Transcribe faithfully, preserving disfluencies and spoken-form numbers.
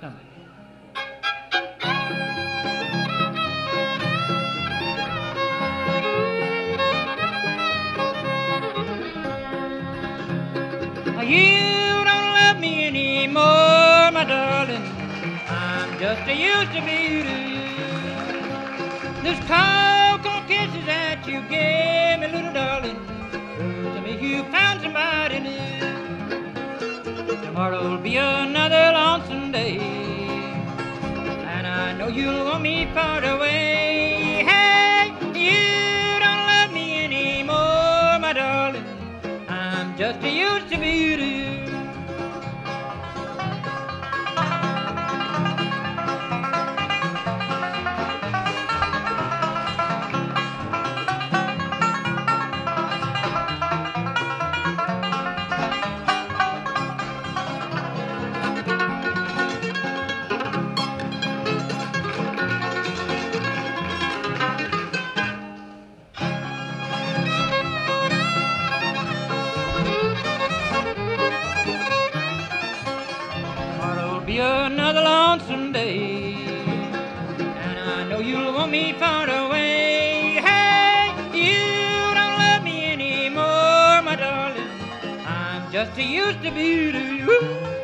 You don't love me anymore, my darling. I'm just a used to be to you. This talk on kisses that you gave me, little darling, proves to me you found somebody new. Tomorrow'll be another lonesome day, and I know you'll want me far away. Hey, you don't love me anymore, my darling. I'm just a used to be to you. Tomorrow'll be another lonesome day, and I know you'll want me far away. Hey, you don't love me anymore, my darling. I'm just a used to be to you.